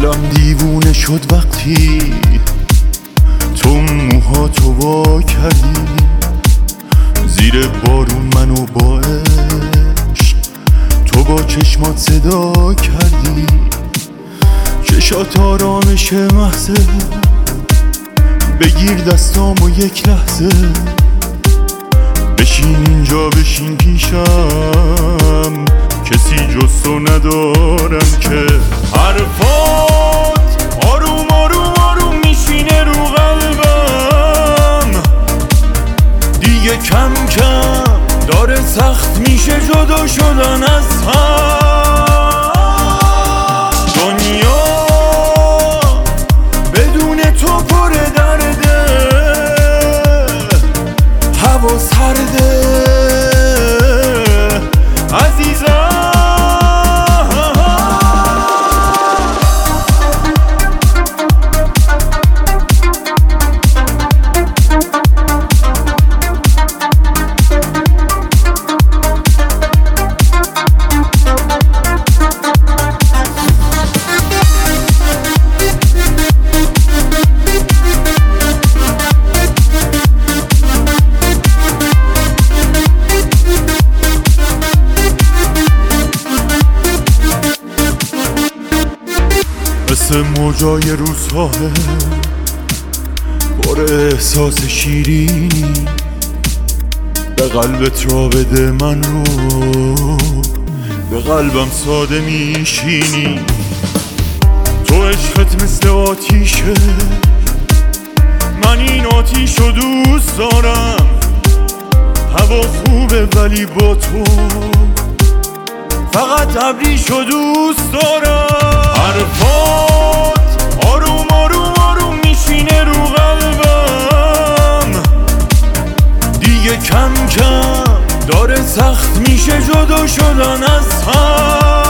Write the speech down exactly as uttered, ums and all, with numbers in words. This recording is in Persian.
دلم دیوونه شد وقتی تو موهاتو وا کردی، زیر بارون منو با عشق تو با چشمات صدا کردی. چشات آرامش محضه، بگیر دستامو یک لحظه، بشین اینجا بشین پیشم، کسی جز تو ندارم که. حرفات آروم آروم آروم میشینه رو قلبم، دیگه کم کم داره سخت میشه جدا شدن از هم. دنیا بدون تو پر درده، هوا سرده عزیزم. مثل موجای رو ساحل پر احساس شیرینی، به قلبت را بده من رو، به قلبم ساده میشینی. تو عشقت مثل آتیشه، من این آتیش رو دوست دارم. هوا خوبه ولی با تو فقط ابریش رو دوست دارم. حرفات آروم آروم آروم میشینه رو قلبم، دیگه کم کم داره سخت میشه جدا شدن از هم.